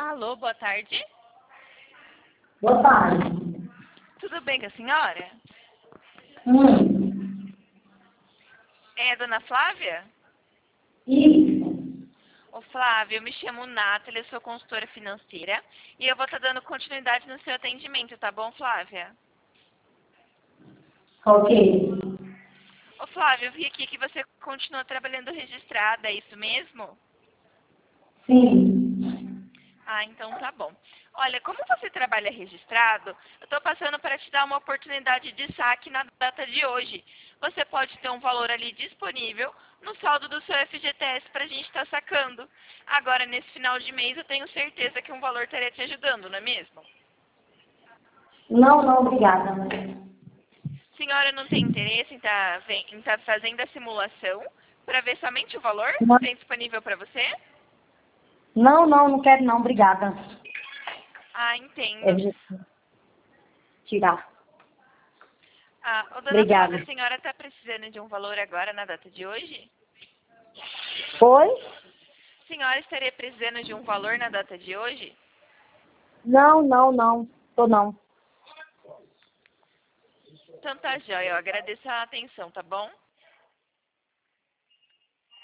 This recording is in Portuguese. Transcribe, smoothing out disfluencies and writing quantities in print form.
Alô, boa tarde. Boa tarde. Tudo bem com a senhora? É a dona Flávia? Isso. Ô Flávia, eu me chamo Nathalie, eu sou consultora financeira e eu vou estar dando continuidade no seu atendimento, tá bom, Flávia? Ok. Ô Flávia, eu vi aqui que você continua trabalhando registrada, é isso mesmo? Sim. Ah, então tá bom. Olha, como você trabalha registrado, eu estou passando para te dar uma oportunidade de saque na data de hoje. Você pode ter um valor ali disponível no saldo do seu FGTS para a gente estar sacando. Agora, nesse final de mês, eu tenho certeza que um valor estaria te ajudando, não é mesmo? Não, não, obrigada. Senhora não tem interesse em estar fazendo a simulação para ver somente o valor Não, que tem disponível para você? não, não quero não, obrigada. Ah, entendo. É tirar. Ah, ô, dona Flávia, Obrigada. a senhora está precisando de um valor agora na data de hoje? Foi? A senhora estaria precisando de um valor na data de hoje? Não. Tô não. Então tá, joia. Eu agradeço a atenção, tá bom?